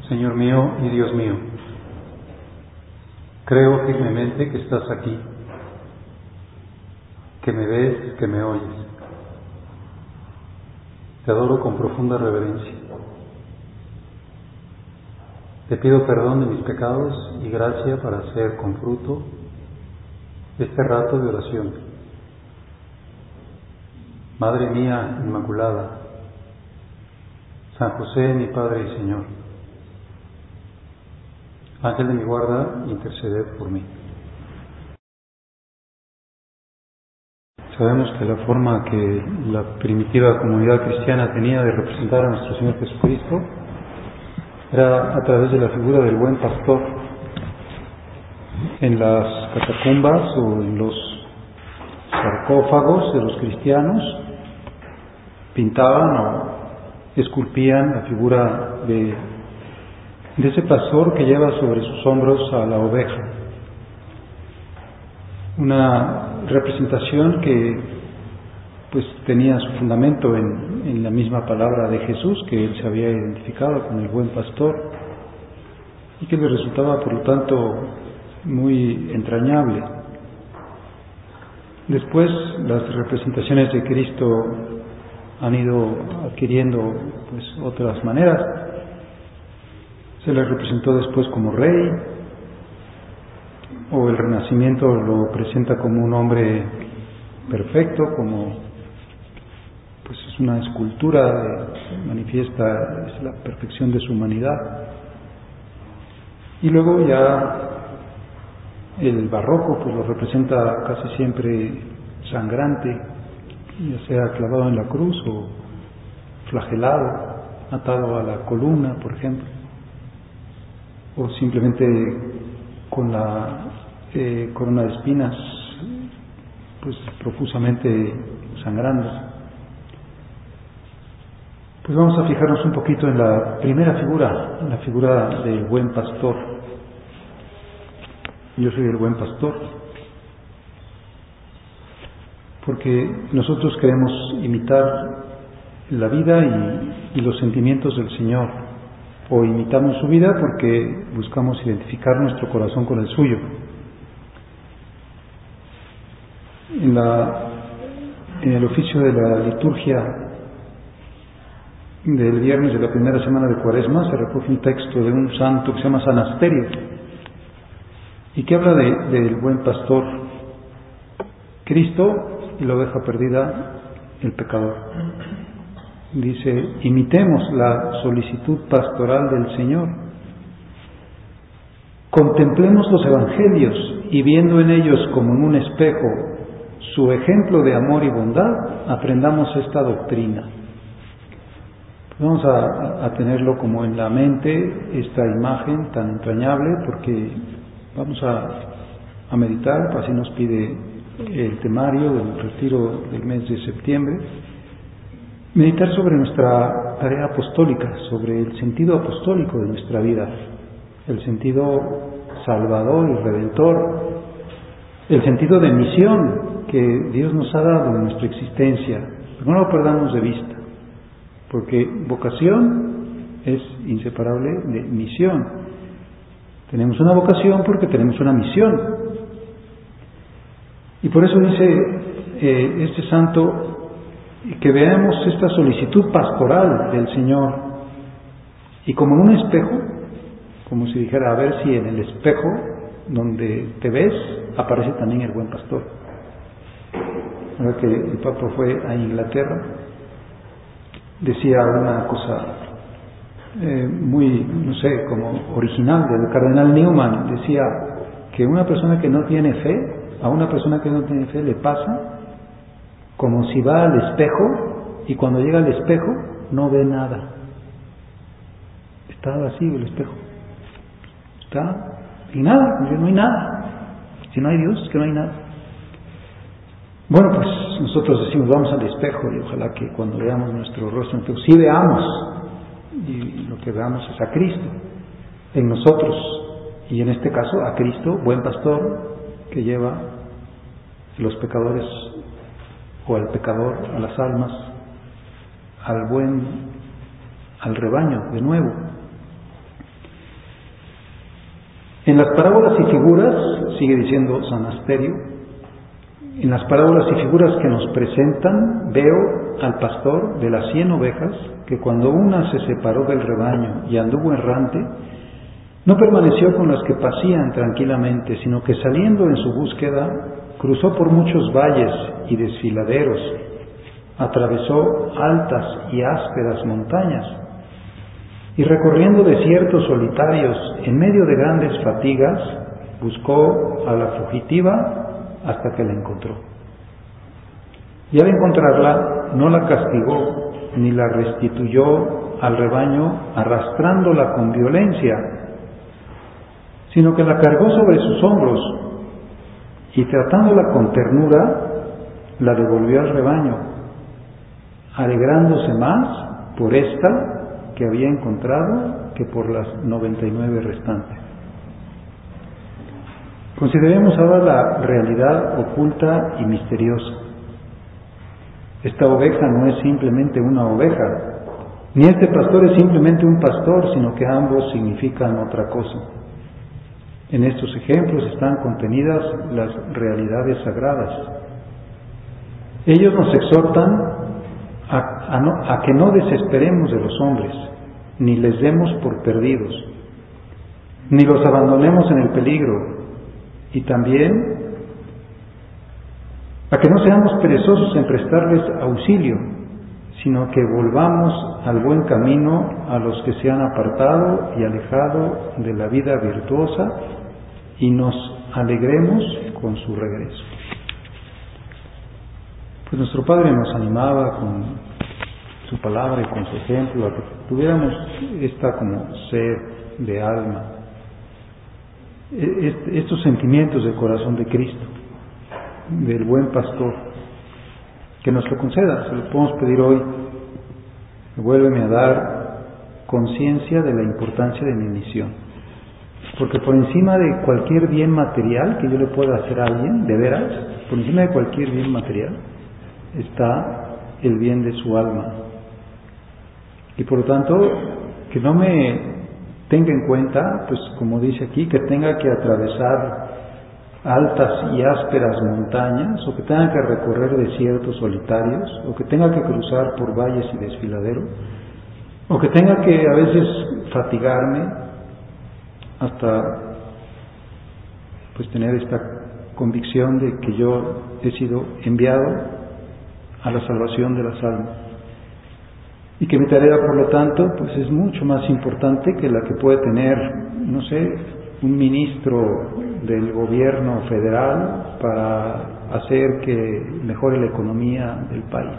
Señor mío y Dios mío, creo firmemente que estás aquí, que me ves, que me oyes. Te adoro con profunda reverencia. Te pido perdón de mis pecados y gracia para hacer con fruto este rato de oración. Madre mía Inmaculada, San José, mi Padre y Señor, Ángel de mi guarda, interceded por mí. Sabemos que la forma que la primitiva comunidad cristiana tenía de representar a nuestro Señor Jesucristo era a través de la figura del buen pastor. En las catacumbas o en los sarcófagos de los cristianos pintaban o esculpían la figura de ese pastor que lleva sobre sus hombros a la oveja. Una representación que pues tenía su fundamento en la misma palabra de Jesús, que él se había identificado con el buen pastor y que le resultaba por lo tanto muy entrañable. Después las representaciones de Cristo han ido adquiriendo pues otras maneras. Se le representó después como rey, o el Renacimiento lo presenta como un hombre perfecto, como pues es una escultura, manifiesta es la perfección de su humanidad. Y luego ya el Barroco pues lo representa casi siempre sangrante, ya sea clavado en la cruz o flagelado, atado a la columna, por ejemplo, o simplemente con la corona de espinas pues profusamente sangrando. Pues vamos a fijarnos un poquito en la primera figura, en la figura del buen pastor. Yo soy el buen pastor porque nosotros queremos imitar la vida y los sentimientos del Señor, o imitamos su vida porque buscamos identificar nuestro corazón con el suyo. En el oficio de la liturgia del viernes de la primera semana de Cuaresma se recoge un texto de un santo que se llama San Asterio y que habla del buen pastor, Cristo y la oveja perdida, el pecador. Dice: imitemos la solicitud pastoral del Señor. Contemplemos los evangelios y viendo en ellos como en un espejo su ejemplo de amor y bondad, aprendamos esta doctrina. Vamos a tenerlo como en la mente, esta imagen tan entrañable, porque vamos a meditar, así nos pide el temario del retiro del mes de septiembre. Meditar sobre nuestra tarea apostólica, sobre el sentido apostólico de nuestra vida, el sentido salvador y redentor, el sentido de misión que Dios nos ha dado en nuestra existencia. No lo perdamos de vista, porque vocación es inseparable de misión. Tenemos una vocación porque tenemos una misión. Y por eso dice este santo que veamos esta solicitud pastoral del Señor y como en un espejo, como si dijera, a ver si en el espejo donde te ves aparece también el buen pastor. Ahora que el Papa fue a Inglaterra, decía una cosa muy, no sé, como original del cardenal Newman. Decía que una persona que no tiene fe, a una persona que no tiene fe le pasa como si va al espejo y cuando llega al espejo no ve nada. Está vacío el espejo. Está sin nada, no hay nada. Si no hay Dios, es que no hay nada. Bueno, pues nosotros decimos, vamos al espejo y ojalá que cuando veamos nuestro rostro, entonces sí veamos, y lo que veamos es a Cristo en nosotros, y en este caso a Cristo, buen pastor, que lleva a los pecadores o al pecador, a las almas, al rebaño de nuevo. En las parábolas y figuras, sigue diciendo San Asterio, en las parábolas y figuras que nos presentan, veo al pastor de las 100 ovejas, que cuando una se separó del rebaño y anduvo errante, no permaneció con las que pasían tranquilamente, sino que saliendo en su búsqueda, cruzó por muchos valles y desfiladeros, atravesó altas y ásperas montañas, y recorriendo desiertos solitarios en medio de grandes fatigas, buscó a la fugitiva hasta que la encontró. Y al encontrarla, no la castigó ni la restituyó al rebaño arrastrándola con violencia, sino que la cargó sobre sus hombros y tratándola con ternura, la devolvió al rebaño, alegrándose más por esta que había encontrado que por las 99 restantes. Consideremos ahora la realidad oculta y misteriosa. Esta oveja no es simplemente una oveja, ni este pastor es simplemente un pastor, sino que ambos significan otra cosa. En estos ejemplos están contenidas las realidades sagradas. Ellos nos exhortan a que no desesperemos de los hombres, ni les demos por perdidos, ni los abandonemos en el peligro, y también a que no seamos perezosos en prestarles auxilio, sino que volvamos al buen camino a los que se han apartado y alejado de la vida virtuosa y nos alegremos con su regreso. Pues nuestro Padre nos animaba con su palabra y con su ejemplo a que tuviéramos esta como sed de alma, estos sentimientos del corazón de Cristo, del buen pastor, que nos lo conceda. Se lo podemos pedir hoy. Vuélveme a dar conciencia de la importancia de mi misión, porque por encima de cualquier bien material que yo le pueda hacer a alguien, de veras, por encima de cualquier bien material está el bien de su alma, y por lo tanto que no me tenga en cuenta, pues como dice aquí, que tenga que atravesar altas y ásperas montañas, o que tenga que recorrer desiertos solitarios, o que tenga que cruzar por valles y desfiladeros, o que tenga que a veces fatigarme hasta pues tener esta convicción de que yo he sido enviado a la salvación de las almas, y que mi tarea, por lo tanto, pues es mucho más importante que la que puede tener, no sé, un ministro del gobierno federal para hacer que mejore la economía del país,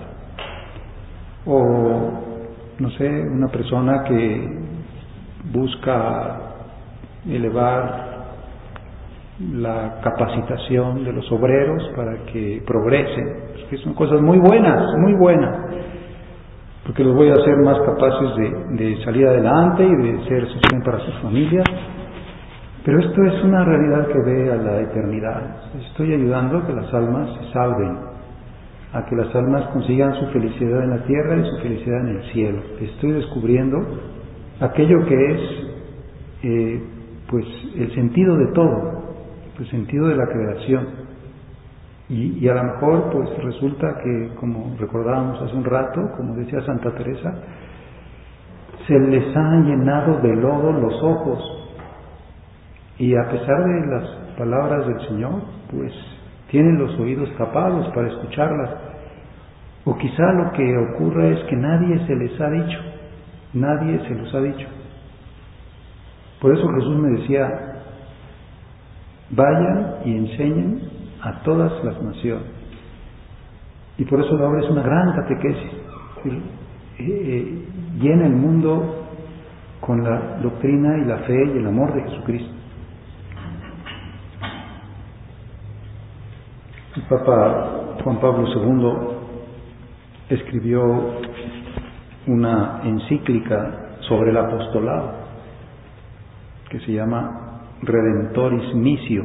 o no sé, una persona que busca elevar la capacitación de los obreros para que progresen, que son cosas muy buenas, porque los voy a hacer más capaces de salir adelante y de ser sostén para sus familias. Pero esto es una realidad que ve a la eternidad. Estoy ayudando a que las almas se salven, a que las almas consigan su felicidad en la tierra y su felicidad en el cielo. Estoy descubriendo aquello que es pues el sentido de todo, el sentido de la creación. Y a lo mejor pues resulta que, como recordábamos hace un rato, como decía Santa Teresa, se les han llenado de lodo los ojos, y a pesar de las palabras del Señor, pues tienen los oídos tapados para escucharlas. O quizá lo que ocurre es que nadie se les ha dicho, nadie se los ha dicho. Por eso Jesús me decía: vayan y enseñen a todas las naciones. Y por eso la obra es una gran catequesis. Llena el mundo con la doctrina y la fe y el amor de Jesucristo. El Papa Juan Pablo II escribió una encíclica sobre el apostolado que se llama Redentoris Missio,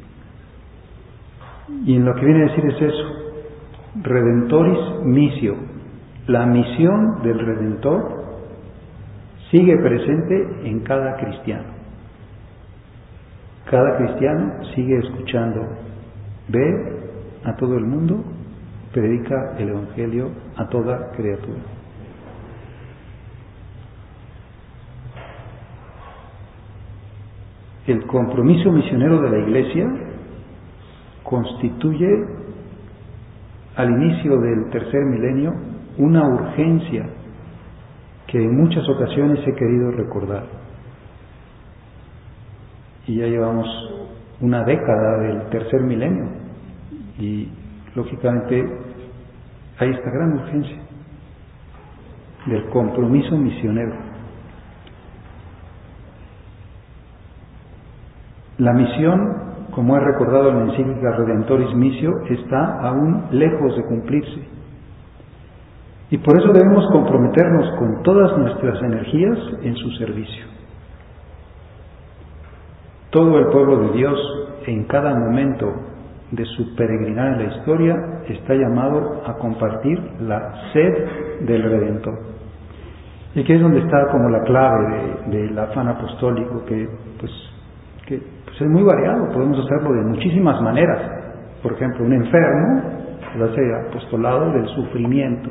y en lo que viene a decir es eso: Redentoris Missio, la misión del Redentor sigue presente en cada cristiano. Cada cristiano sigue escuchando: ve a todo el mundo, predica el Evangelio a toda criatura. El compromiso misionero de la Iglesia constituye al inicio del tercer milenio una urgencia que en muchas ocasiones he querido recordar. Y ya llevamos una década del tercer milenio y lógicamente hay esta gran urgencia del compromiso misionero. La misión, como he recordado en la encíclica Redemptoris Missio, está aún lejos de cumplirse. Y por eso debemos comprometernos con todas nuestras energías en su servicio. Todo el pueblo de Dios, en cada momento de su peregrinar en la historia, está llamado a compartir la sed del Redentor. Y aquí es donde está como la clave del afán apostólico, que es muy variado. Podemos hacerlo de muchísimas maneras. Por ejemplo, un enfermo hace apostolado del sufrimiento.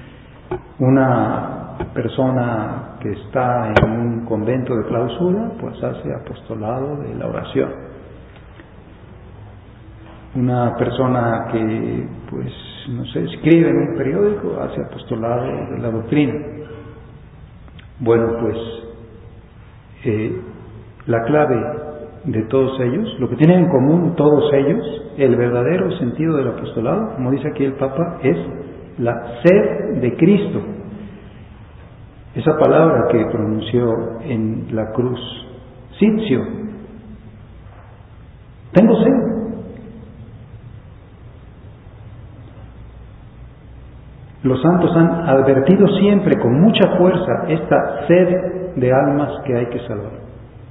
Una persona que está en un convento de clausura, pues hace apostolado de la oración. Una persona que, escribe en un periódico, hace apostolado de la doctrina. Bueno, la clave de todos ellos, lo que tienen en común todos ellos, el verdadero sentido del apostolado, como dice aquí el Papa, es la sed de Cristo. Esa palabra que pronunció en la cruz, sitio, tengo sed. Los santos han advertido siempre con mucha fuerza esta sed de almas que hay que salvar.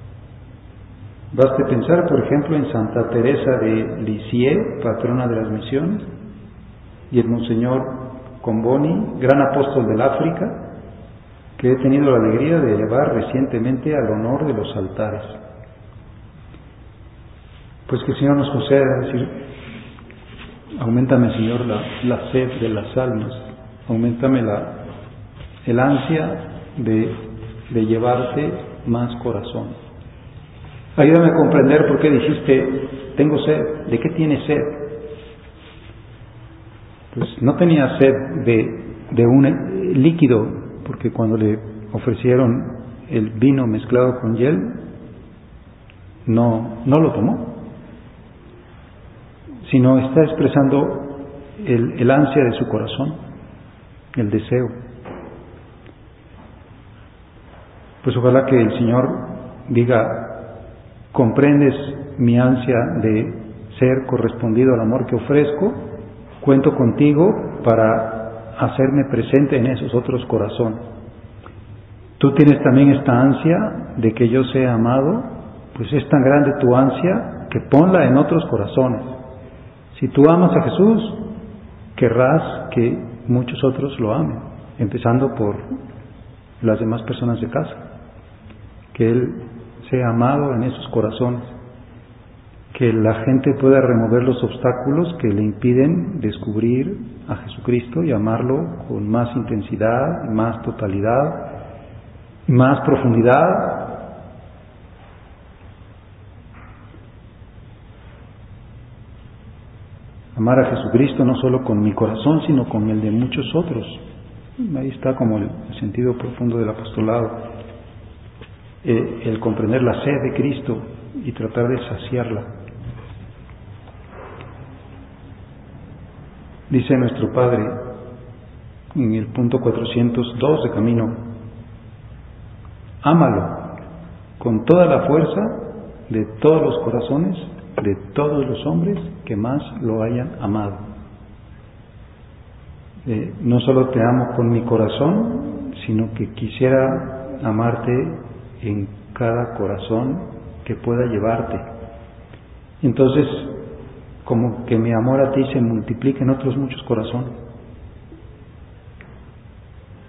Baste pensar, por ejemplo, en Santa Teresa de Lisieux, patrona de las misiones, y el Monseñor Comboni, gran apóstol del África, que he tenido la alegría de llevar recientemente al honor de los altares. Pues que el Señor nos conceda decir: auméntame, Señor, la sed de las almas, auméntame el ansia de llevarte más corazón. Ayúdame a comprender por qué dijiste: tengo sed. ¿De qué tienes sed? Pues no tenía sed de un líquido, porque cuando le ofrecieron el vino mezclado con hiel, no lo tomó, sino está expresando el ansia de su corazón, el deseo. Pues ojalá que el Señor diga: comprendes mi ansia de ser correspondido al amor que ofrezco, cuento contigo para hacerme presente en esos otros corazones. Tú tienes también esta ansia de que yo sea amado, pues es tan grande tu ansia que ponla en otros corazones. Si tú amas a Jesús, querrás que muchos otros lo amen, empezando por las demás personas de casa, que Él sea amado en esos corazones, que la gente pueda remover los obstáculos que le impiden descubrir a Jesucristo y amarlo con más intensidad, más totalidad, más profundidad. Amar a Jesucristo no solo con mi corazón, sino con el de muchos otros. Ahí está como el sentido profundo del apostolado. El comprender la sed de Cristo y tratar de saciarla. Dice nuestro Padre en el punto 402 de Camino: ámalo con toda la fuerza de todos los corazones, de todos los hombres que más lo hayan amado. No solo te amo con mi corazón, sino que quisiera amarte en cada corazón que pueda llevarte. Entonces, como que mi amor a ti se multiplique en otros muchos corazones.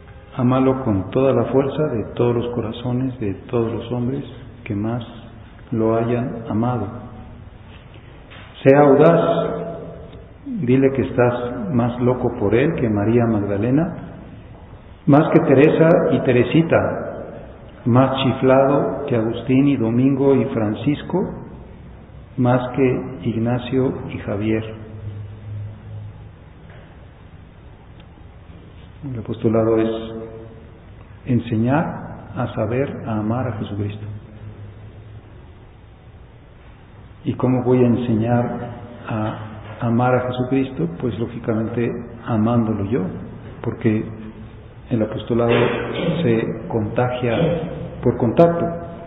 Ámalo con toda la fuerza de todos los corazones, de todos los hombres que más lo hayan amado. Sea audaz, dile que estás más loco por él que María Magdalena, más que Teresa y Teresita, más chiflado que Agustín y Domingo y Francisco, más que Ignacio y Javier. El apostolado es enseñar a saber, a amar a Jesucristo. ¿Y cómo voy a enseñar a amar a Jesucristo? Pues lógicamente amándolo yo, porque el apostolado se contagia por contacto.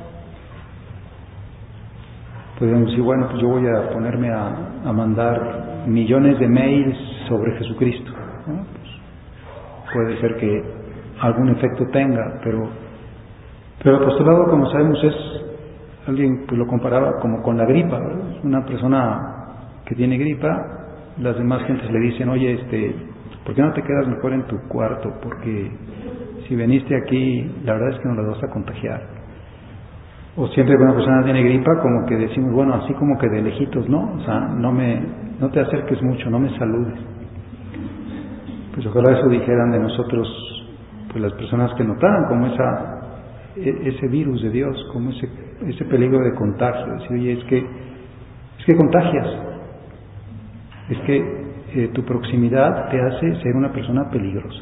Podríamos decir, bueno, pues yo voy a ponerme a mandar millones de mails sobre Jesucristo, ¿no? Pues puede ser que algún efecto tenga, pero el apostolado, como sabemos, es, alguien pues lo comparaba como con la gripa, ¿verdad? Una persona que tiene gripa, las demás gentes le dicen, oye, ¿por qué no te quedas mejor en tu cuarto? Porque si viniste aquí, la verdad es que nos la vas a contagiar. O siempre que una persona tiene gripa, como que decimos, bueno, así como que de lejitos, ¿no? O sea, no te acerques mucho, no me saludes. Pues ojalá eso dijeran de nosotros, pues las personas que notaran como ese virus de Dios, como ese peligro de contagio. Decir, oye, es que contagias. Es que tu proximidad te hace ser una persona peligrosa.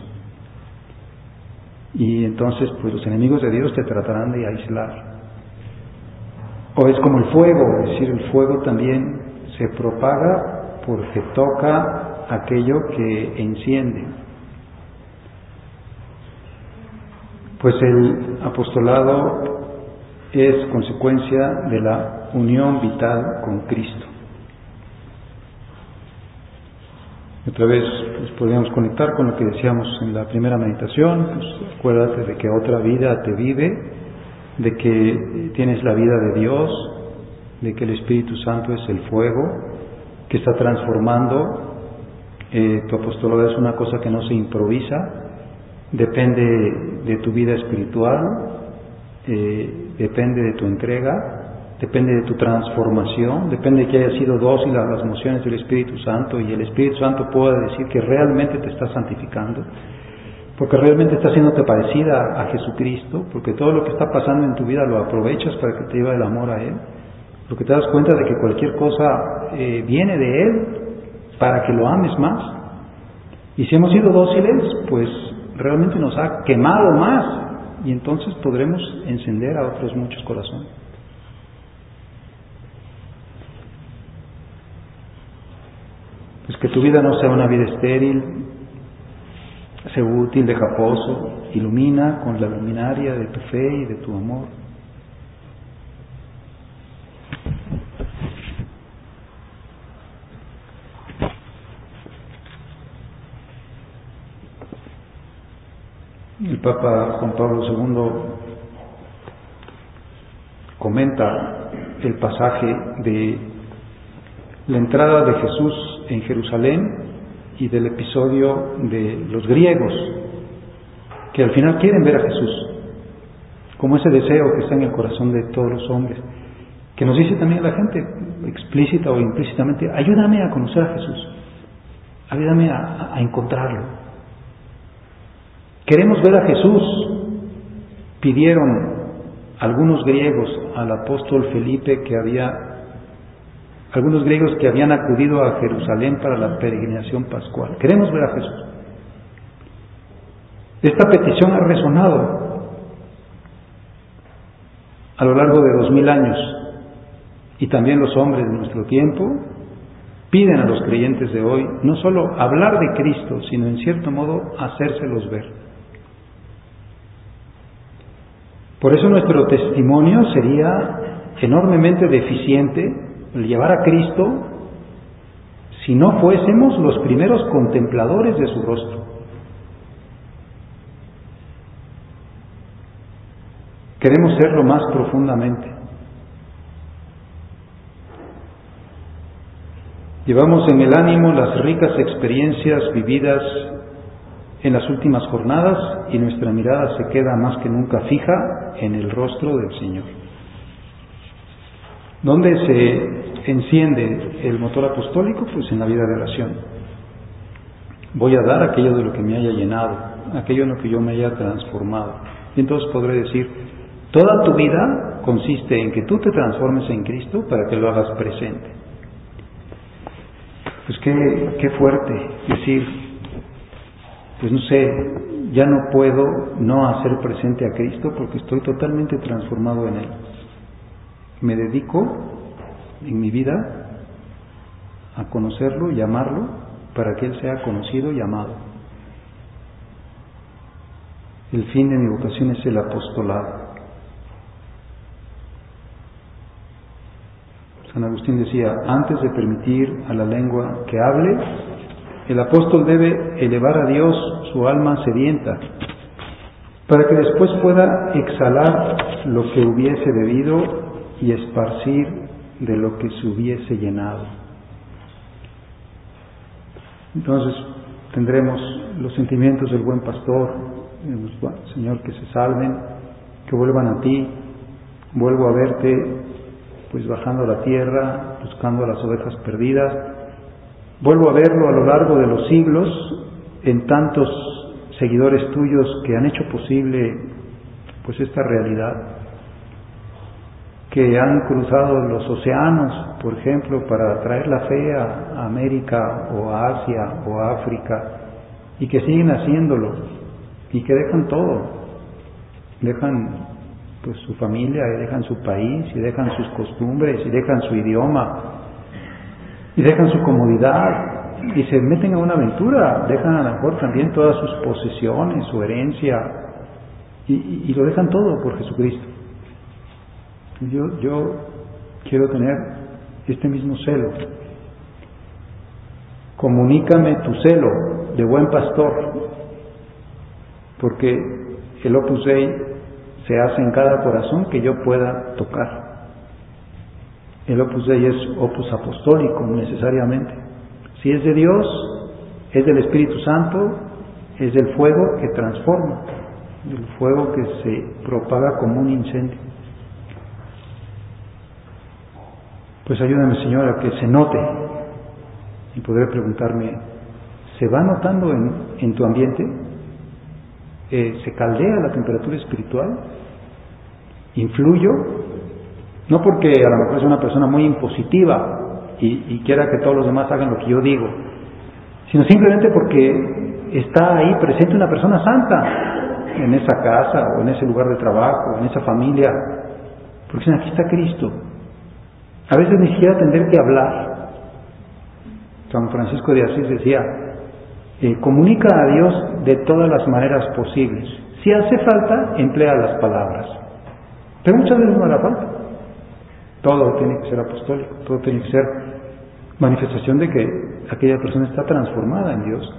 Y entonces, pues los enemigos de Dios te tratarán de aislar. O es como el fuego, es decir, el fuego también se propaga porque toca aquello que enciende. Pues el apostolado es consecuencia de la unión vital con Cristo. Otra vez pues podríamos conectar con lo que decíamos en la primera meditación, pues acuérdate de que otra vida te vive, de que tienes la vida de Dios, de que el Espíritu Santo es el fuego que está transformando. Tu apostolado es una cosa que no se improvisa, depende de tu vida espiritual, depende de tu entrega, depende de tu transformación, depende de que hayas sido dócil a las mociones del Espíritu Santo y el Espíritu Santo pueda decir que realmente te está santificando, porque realmente está haciéndote parecida a Jesucristo, porque todo lo que está pasando en tu vida lo aprovechas para que te lleve el amor a Él, porque te das cuenta de que cualquier cosa viene de Él para que lo ames más. Y si hemos sido dóciles, pues realmente nos ha quemado más y entonces podremos encender a otros muchos corazones. Pues que tu vida no sea una vida estéril, sé útil, deja pozo, ilumina con la luminaria de tu fe y de tu amor. El Papa Juan Pablo II comenta el pasaje de la entrada de Jesús en Jerusalén y del episodio de los griegos que al final quieren ver a Jesús, como ese deseo que está en el corazón de todos los hombres, que nos dice también la gente explícita o implícitamente, ayúdame a conocer a Jesús, ayúdame a encontrarlo. Queremos ver a Jesús, pidieron algunos griegos al apóstol Felipe algunos griegos que habían acudido a Jerusalén para la peregrinación pascual. Queremos ver a Jesús. Esta petición ha resonado a lo largo de 2000 años y también los hombres de nuestro tiempo piden a los creyentes de hoy no solo hablar de Cristo, sino en cierto modo hacérselos ver. Por eso nuestro testimonio sería enormemente deficiente el llevar a Cristo si no fuésemos los primeros contempladores de su rostro. Queremos serlo más profundamente. Llevamos en el ánimo las ricas experiencias vividas en las últimas jornadas y nuestra mirada se queda más que nunca fija en el rostro del Señor. ¿Dónde se enciende el motor apostólico? Pues en la vida de oración. Voy a dar aquello de lo que me haya llenado, aquello en lo que yo me haya transformado. Y entonces podré decir, toda tu vida consiste en que tú te transformes en Cristo para que lo hagas presente. Pues qué fuerte decir, pues no sé, ya no puedo no hacer presente a Cristo porque estoy totalmente transformado en Él. Me dedico en mi vida a conocerlo y amarlo para que Él sea conocido y amado. El fin de mi vocación es el apostolado. San Agustín decía, antes de permitir a la lengua que hable, el apóstol debe elevar a Dios su alma sedienta, para que después pueda exhalar lo que hubiese bebido y esparcir de lo que se hubiese llenado. Entonces tendremos los sentimientos del buen pastor, Señor, que se salven, que vuelvan a ti, vuelvo a verte pues bajando a la tierra, buscando a las ovejas perdidas, vuelvo a verlo a lo largo de los siglos en tantos seguidores tuyos que han hecho posible pues esta realidad, que han cruzado los océanos, por ejemplo, para traer la fe a América o a Asia o a África, y que siguen haciéndolo, y que dejan todo, dejan pues su familia, y dejan su país, y dejan sus costumbres, y dejan su idioma, y dejan su comodidad, y se meten a una aventura, dejan a lo mejor también todas sus posesiones, su herencia, y lo dejan todo por Jesucristo. Yo quiero tener este mismo celo. Comunícame tu celo de buen pastor, porque el Opus Dei se hace en cada corazón que yo pueda tocar. El Opus Dei es opus apostólico necesariamente. Si es de Dios, es del Espíritu Santo, es del fuego que transforma, del fuego que se propaga como un incendio. Pues ayúdame, Señor, a que se note, y podré preguntarme, ¿se va notando en tu ambiente? ¿Se caldea la temperatura espiritual? ¿Influyo? No porque a lo mejor es una persona muy impositiva y quiera que todos los demás hagan lo que yo digo, sino simplemente porque está ahí presente una persona santa en esa casa o en ese lugar de trabajo, en esa familia, porque aquí está Cristo. A veces ni siquiera tendré que hablar. San Francisco de Asís decía, comunica a Dios de todas las maneras posibles. Si hace falta, emplea las palabras. Pero muchas veces no hará falta. Todo tiene que ser apostólico, todo tiene que ser manifestación de que aquella persona está transformada en Dios.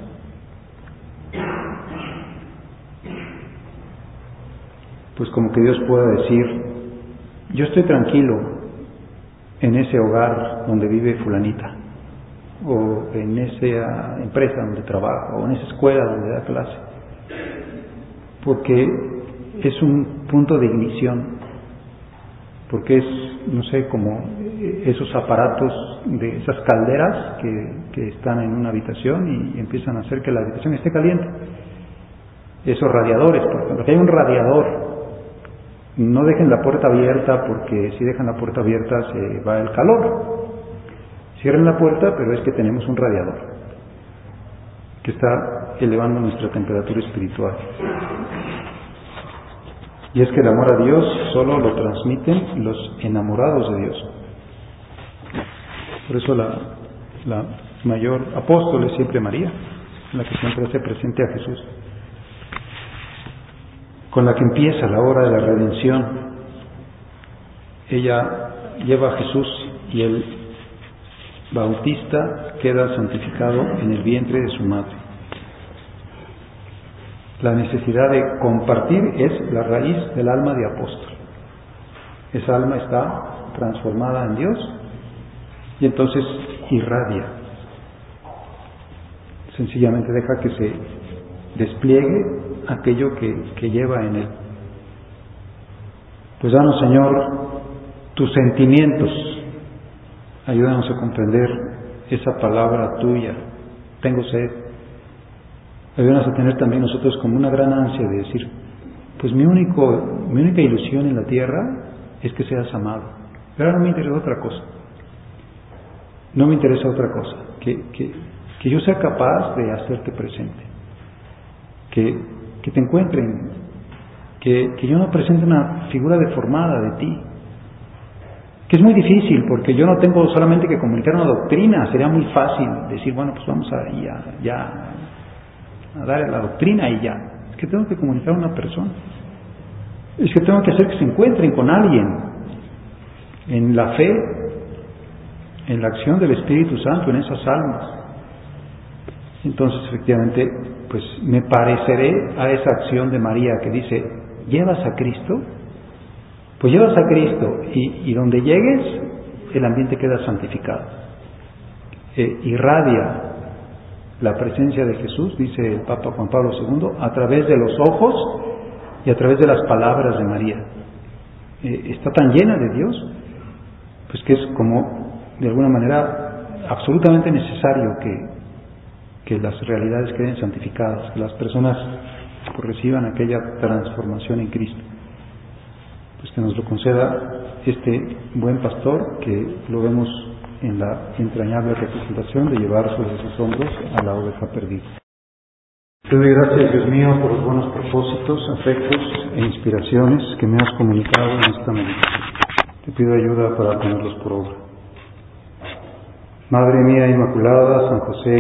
Pues como que Dios pueda decir, yo estoy tranquilo en ese hogar donde vive fulanita, o en esa empresa donde trabaja, o en esa escuela donde da clase, porque es un punto de ignición, porque es, no sé, como esos aparatos de esas calderas que están en una habitación y empiezan a hacer que la habitación esté caliente. Esos radiadores, por ejemplo, que hay un radiador. No dejen la puerta abierta, porque si dejan la puerta abierta se va el calor. Cierren la puerta, pero es que tenemos un radiador que está elevando nuestra temperatura espiritual. Y es que el amor a Dios solo lo transmiten los enamorados de Dios. Por eso la mayor apóstol es siempre María, la que siempre hace presente a Jesús, con la que empieza la hora de la redención. Ella lleva a Jesús y el bautista queda santificado en el vientre de su madre. La necesidad de compartir es la raíz del alma de apóstol. Esa alma está transformada en Dios y entonces irradia. Sencillamente deja que se despliegue aquello que lleva en él. Pues danos, Señor, tus sentimientos. Ayúdanos a comprender esa palabra tuya, tengo sed. Ayúdanos a tener también nosotros como una gran ansia de decir, pues mi única ilusión en la tierra es que seas amado. Pero ahora no me interesa otra cosa. No me interesa otra cosa. Que yo sea capaz de hacerte presente. Que te encuentren. Que yo no presente una figura deformada de ti. Que es muy difícil, porque yo no tengo solamente que comunicar una doctrina. Sería muy fácil decir, bueno, pues vamos a dar la doctrina y ya. Es que tengo que comunicar a una persona. Es que tengo que hacer que se encuentren con alguien en la fe, en la acción del Espíritu Santo, en esas almas. Entonces, efectivamente, pues me pareceré a esa acción de María que dice, ¿llevas a Cristo? Pues llevas a Cristo y donde llegues, el ambiente queda santificado. Irradia la presencia de Jesús, dice el Papa Juan Pablo II, a través de los ojos y a través de las palabras de María. Está tan llena de Dios, pues que es como, de alguna manera, absolutamente necesario que las realidades queden santificadas, que las personas reciban aquella transformación en Cristo. Pues que nos lo conceda este buen pastor, que lo vemos en la entrañable representación de llevar sobre sus hombros a la oveja perdida. Te doy gracias, Dios mío, por los buenos propósitos, afectos e inspiraciones que me has comunicado en esta meditación. Te pido ayuda para ponerlos por obra. Madre mía Inmaculada, San José,